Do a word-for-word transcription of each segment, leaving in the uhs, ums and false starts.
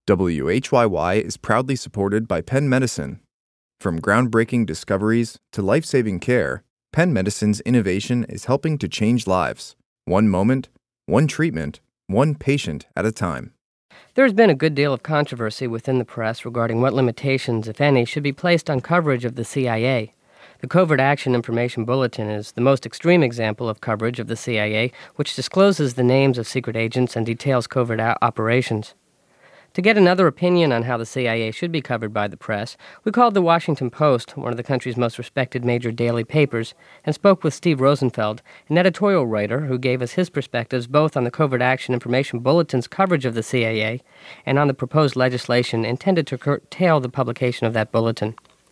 W H Y Y is proudly supported by Penn Medicine. From groundbreaking discoveries to life-saving care, Penn Medicine's innovation is helping to change lives, one moment, one treatment, one patient at a time. There has been a good deal of controversy within the press regarding what limitations, if any, should be placed on coverage of the C I A. The Covert Action Information Bulletin is the most extreme example of coverage of the C I A, which discloses the names of secret agents and details covert a- operations. To get another opinion on how the C I A should be covered by the press, we called the Washington Post, one of the country's most respected major daily papers, and spoke with Steve Rosenfeld, an editorial writer who gave us his perspectives both on the Covert Action Information Bulletin's coverage of the C I A and on the proposed legislation intended to curtail the publication of that bulletin.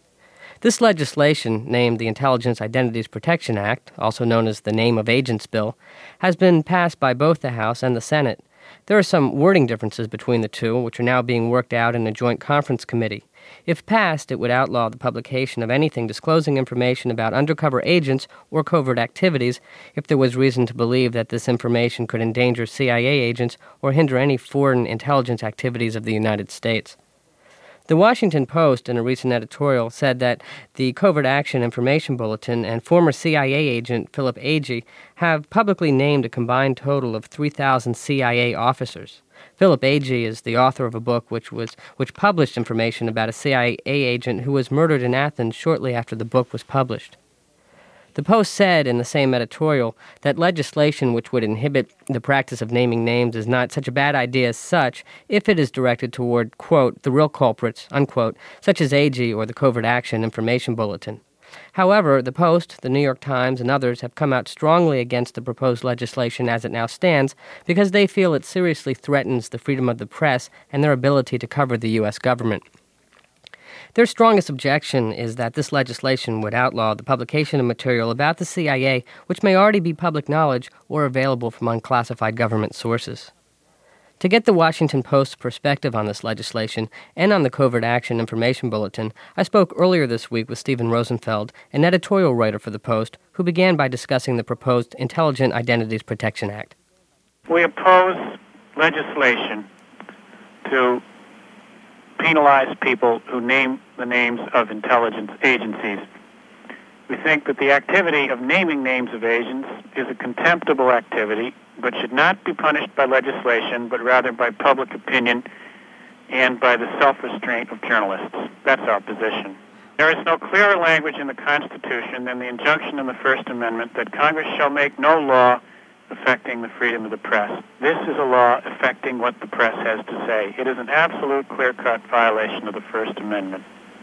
This legislation, named the Intelligence Identities Protection Act, also known as the Name of Agents Bill, has been passed by both the House and the Senate. There are some wording differences between the two, which are now being worked out in a joint conference committee. If passed, it would outlaw the publication of anything disclosing information about undercover agents or covert activities if there was reason to believe that this information could endanger C I A agents or hinder any foreign intelligence activities of the United States. The Washington Post, in a recent editorial, said that the Covert Action Information Bulletin and former C I A agent Philip Agee have publicly named a combined total of three thousand C I A officers. Philip Agee is the author of a book which was which published information about a C I A agent who was murdered in Athens shortly after the book was published. The Post said in the same editorial that legislation which would inhibit the practice of naming names is not such a bad idea as such if it is directed toward, quote, the real culprits, unquote, such as Agee or the Covert Action Information Bulletin. However, the Post, the New York Times, and others have come out strongly against the proposed legislation as it now stands because they feel it seriously threatens the freedom of the press and their ability to cover the U S government. Their strongest objection is that this legislation would outlaw the publication of material about the C I A which may already be public knowledge or available from unclassified government sources. To get the Washington Post's perspective on this legislation and on the Covert Action Information Bulletin, I spoke earlier this week with Stephen Rosenfeld, an editorial writer for the Post, who began by discussing the proposed Intelligent Identities Protection Act. We oppose legislation to penalize people who name the names of intelligence agencies. We think that the activity of naming names of agents is a contemptible activity, but should not be punished by legislation, but rather by public opinion and by the self-restraint of journalists. That's our position. There is no clearer language in the Constitution than the injunction in the First Amendment that Congress shall make no law affecting the freedom of the press. This is a law affecting what the press has to say. It is an absolute clear-cut violation of the First Amendment.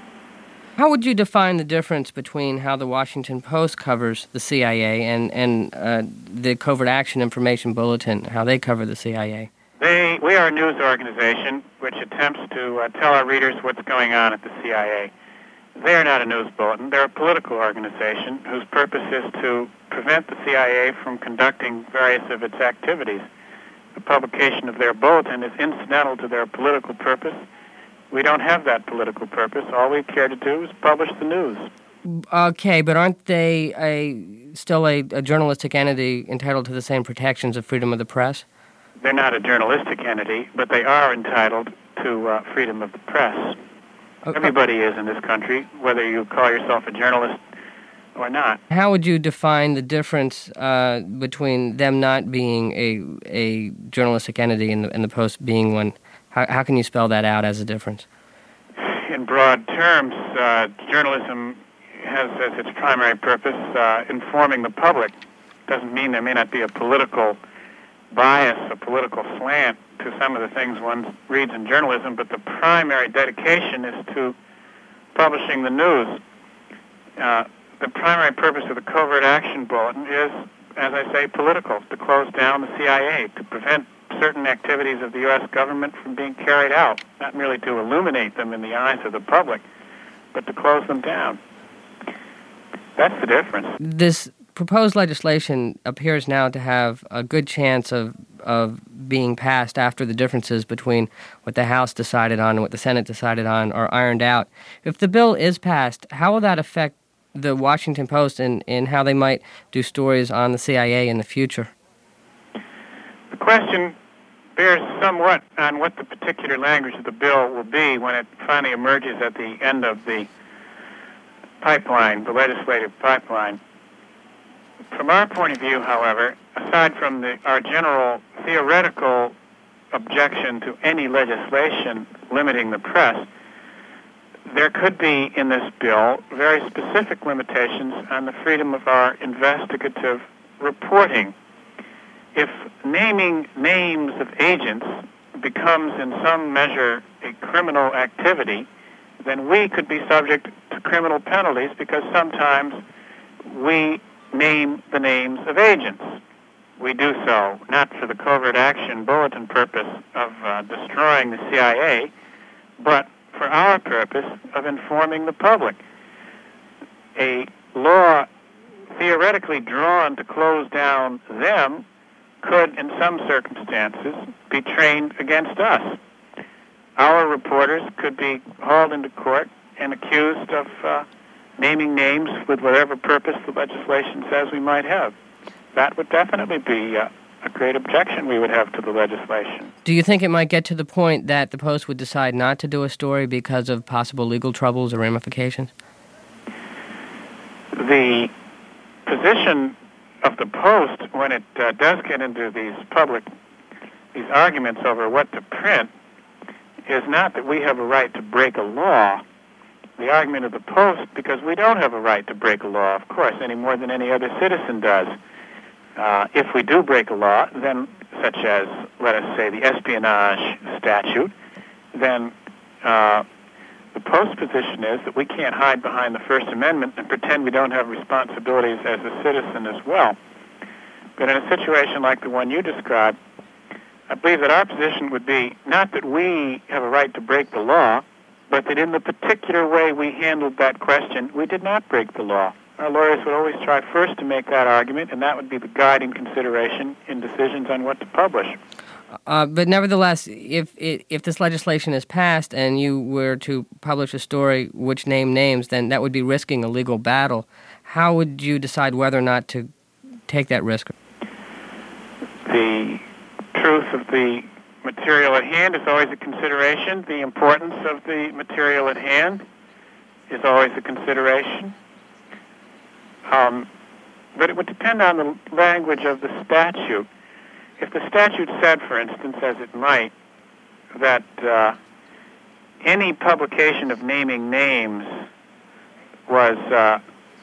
How would you define the difference between how the Washington Post covers the C I A and, and uh, the Covert Action Information Bulletin, how they cover the C I A? They, we are a news organization which attempts to uh, tell our readers what's going on at the C I A. They are not a news bulletin. They're a political organization whose purpose is to prevent the C I A from conducting various of its activities. The publication of their bulletin is incidental to their political purpose. We don't have that political purpose. All we care to do is publish the news. Okay, but aren't they a, still a, a journalistic entity entitled to the same protections of freedom of the press? They're not a journalistic entity, but they are entitled to uh, freedom of the press. Okay. Everybody is in this country, whether you call yourself a journalist or not. How would you define the difference uh, between them not being a a journalistic entity and the, and the Post being one? How, how can you spell that out as a difference? In broad terms, uh, journalism has as its primary purpose uh, informing the public. Doesn't mean there may not be a political bias, a political slant to some of the things one reads in journalism, but the primary dedication is to publishing the news. Uh, the primary purpose of the Covert Action Bulletin is, as I say, political, to close down the C I A, to prevent certain activities of the U S government from being carried out, not merely to illuminate them in the eyes of the public, but to close them down. That's the difference. This proposed legislation appears now to have a good chance of of being passed after the differences between what the House decided on and what the Senate decided on are ironed out. If the bill is passed, how will that affect the Washington Post in, in how they might do stories on the C I A in the future? The question bears somewhat on what the particular language of the bill will be when it finally emerges at the end of the pipeline, the legislative pipeline. From our point of view, however, aside from the, our general theoretical objection to any legislation limiting the press, there could be in this bill very specific limitations on the freedom of our investigative reporting. If naming names of agents becomes in some measure a criminal activity, then we could be subject to criminal penalties because sometimes we name the names of agents. We do so not for the covert action bulletin purpose of uh, destroying the C I A, but for our purpose of informing the public. A law theoretically drawn to close down them could, in some circumstances, be trained against us. Our reporters could be hauled into court and accused of uh, naming names with whatever purpose the legislation says we might have. That would definitely be uh, a great objection we would have to the legislation. Do you think it might get to the point that the Post would decide not to do a story because of possible legal troubles or ramifications? The position of the Post, when it uh, does get into these public, these arguments over what to print, is not that we have a right to break a law. The argument of the Post, because we don't have a right to break a law, of course, any more than any other citizen does. Uh, if we do break a law, then, such as, let us say, the espionage statute, then uh, the Post's position is that we can't hide behind the First Amendment and pretend we don't have responsibilities as a citizen as well. But in a situation like the one you described, I believe that our position would be not that we have a right to break the law, but that in the particular way we handled that question, we did not break the law. Our lawyers would always try first to make that argument, and that would be the guiding consideration in decisions on what to publish. Uh, but nevertheless, if if this legislation is passed and you were to publish a story which named names, then that would be risking a legal battle. How would you decide whether or not to take that risk? The truth of the material at hand is always a consideration. The importance of the material at hand is always a consideration. Um, but it would depend on the language of the statute. If the statute said, for instance, as it might, that uh, any publication of naming names was, uh,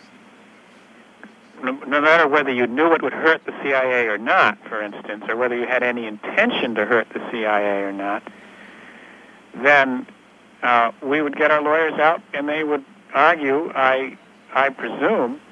no, no matter whether you knew it would hurt the C I A or not, for instance, or whether you had any intention to hurt the C I A or not, then uh, we would get our lawyers out and they would argue, I, I presume,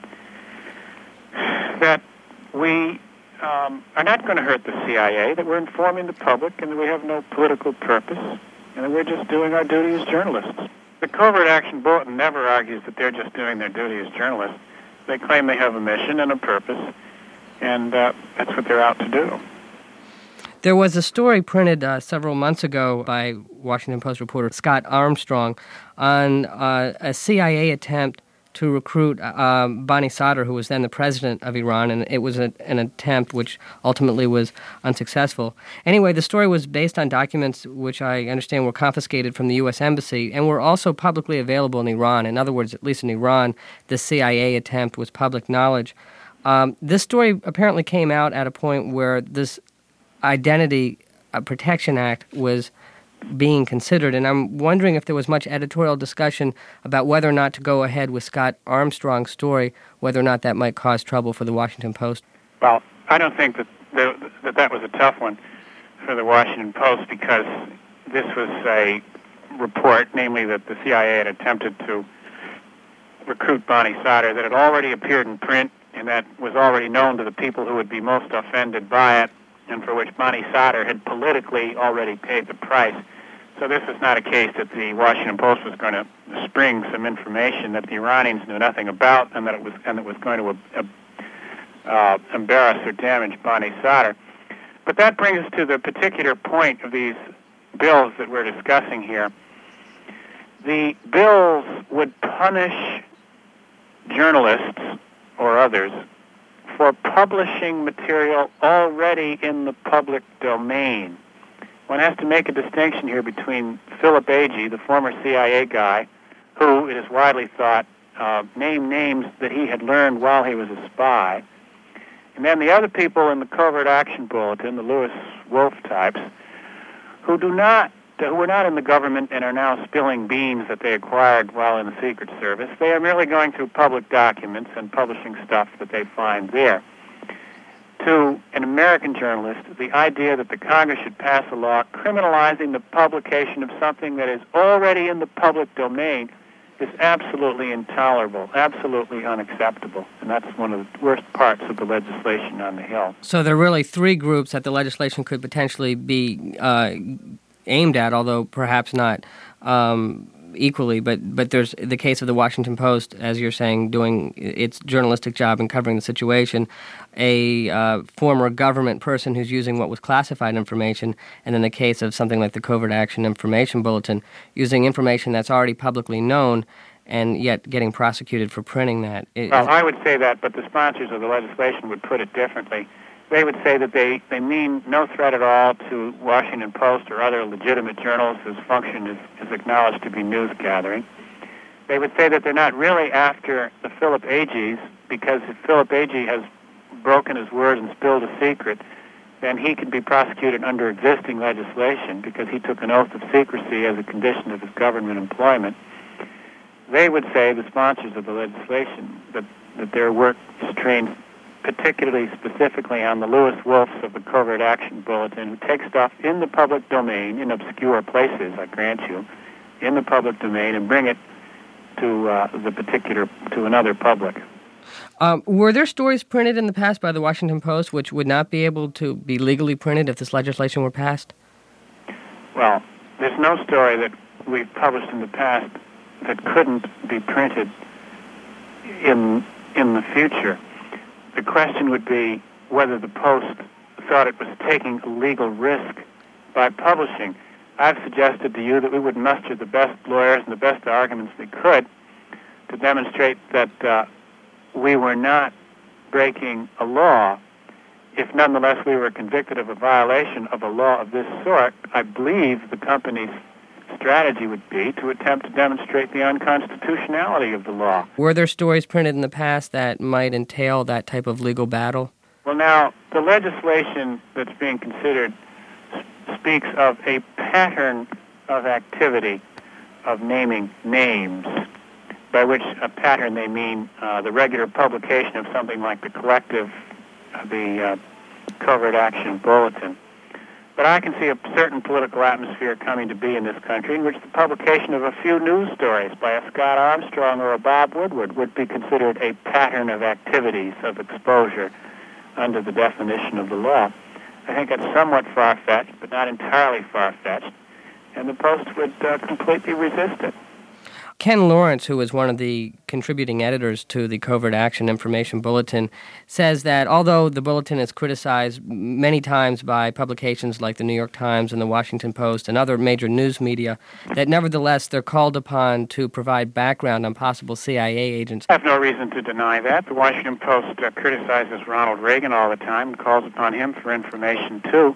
that we um, are not going to hurt the C I A, that we're informing the public and that we have no political purpose and that we're just doing our duty as journalists. The Covert Action Bulletin never argues that they're just doing their duty as journalists. They claim they have a mission and a purpose, and uh, that's what they're out to do. There was a story printed uh, several months ago by Washington Post reporter Scott Armstrong on uh, a C I A attempt to recruit uh, Bani Sadr, who was then the president of Iran, and it was a, an attempt which ultimately was unsuccessful. Anyway, the story was based on documents which I understand were confiscated from the U S Embassy and were also publicly available in Iran. In other words, at least in Iran, the C I A attempt was public knowledge. Um, this story apparently came out at a point where this Identity uh, Protection Act was being considered, and I'm wondering if there was much editorial discussion about whether or not to go ahead with Scott Armstrong's story, whether or not that might cause trouble for the Washington Post. Well, I don't think that the, that, that was a tough one for the Washington Post because this was a report, namely that the C I A had attempted to recruit Bani Sadr, that had already appeared in print and that was already known to the people who would be most offended by it, and for which Bani Sadr had politically already paid the price. So this was not a case that the Washington Post was going to spring some information that the Iranians knew nothing about, and that it was and it was going to uh, uh, embarrass or damage Bani Sadr. But that brings us to the particular point of these bills that we're discussing here. The bills would punish journalists or others for publishing material already in the public domain. one has to make a distinction here between Philip Agee, the former C I A guy, who, it is widely thought, uh, named names that he had learned while he was a spy, and then the other people in the Covert Action Bulletin, the Lewis Wolf types, who do not, who were not in the government and are now spilling beans that they acquired while in the Secret Service. They are merely going through public documents and publishing stuff that they find there. To an American journalist, the idea that the Congress should pass a law criminalizing the publication of something that is already in the public domain is absolutely intolerable, absolutely unacceptable. And that's one of the worst parts of the legislation on the Hill. So there are really three groups that the legislation could potentially be uh, aimed at, although perhaps not um, equally. But, but there's the case of the Washington Post, as you're saying, doing its journalistic job in covering the situation, a uh, former government person who's using what was classified information, and in the case of something like the Covert Action Information Bulletin, using information that's already publicly known and yet getting prosecuted for printing that. It, well, I would say that, but the sponsors of the legislation would put it differently. They would say that they, they mean no threat at all to Washington Post or other legitimate journals whose function is, is acknowledged to be news gathering. They would say that they're not really after the Philip Agees, because if Philip Agee has broken his word and spilled a secret, then he can be prosecuted under existing legislation because he took an oath of secrecy as a condition of his government employment. They would say, the sponsors of the legislation, that, that their work is trained particularly specifically on the Lewis Wolfs of the Covert Action Bulletin, who take stuff in the public domain, in obscure places, I grant you, in the public domain, and bring it to uh, the particular, to another public. Um, were there stories printed in the past by the Washington Post which would not be able to be legally printed if this legislation were passed? Well, there's no story that we've published in the past that couldn't be printed in in the future. The question would be whether the Post thought it was taking a legal risk by publishing. I've suggested to you that we would muster the best lawyers and the best arguments we could to demonstrate that uh, we were not breaking a law. If nonetheless we were convicted of a violation of a law of this sort, I believe the company's strategy would be to attempt to demonstrate the unconstitutionality of the law. Were there stories printed in the past that might entail that type of legal battle? Well, now, the legislation that's being considered speaks of a pattern of activity of naming names, by which a pattern they mean uh, the regular publication of something like the collective, uh, the uh, Covert Action Bulletin. But I can see a certain political atmosphere coming to be in this country in which the publication of a few news stories by a Scott Armstrong or a Bob Woodward would be considered a pattern of activities of exposure under the definition of the law. I think that's somewhat far-fetched, but not entirely far-fetched, and the Post would uh, completely resist it. Ken Lawrence, who was one of the contributing editors to the Covert Action Information Bulletin, says that although the bulletin is criticized many times by publications like the New York Times and the Washington Post and other major news media, that nevertheless they're called upon to provide background on possible C I A agents. I have no reason to deny that. The Washington Post uh, criticizes Ronald Reagan all the time and calls upon him for information, too.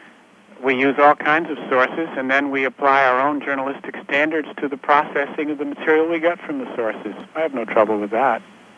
We use all kinds of sources, and then we apply our own journalistic standards to the processing of the material we get from the sources. I have no trouble with that.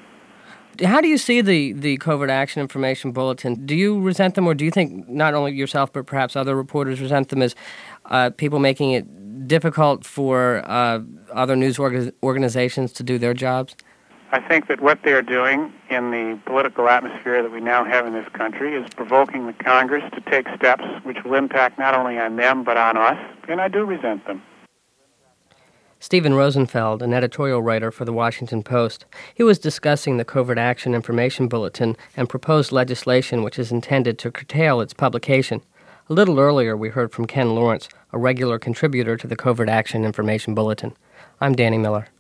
How do you see the, the Covert Action Information Bulletin? Do you resent them, or do you think not only yourself but perhaps other reporters resent them as uh, people making it difficult for uh, other news org- organizations to do their jobs? I think that what they're doing in the political atmosphere that we now have in this country is provoking the Congress to take steps which will impact not only on them but on us, and I do resent them. Stephen Rosenfeld, an editorial writer for the Washington Post. He was discussing the Covert Action Information Bulletin and proposed legislation which is intended to curtail its publication. A little earlier, we heard from Ken Lawrence, a regular contributor to the Covert Action Information Bulletin. I'm Danny Miller.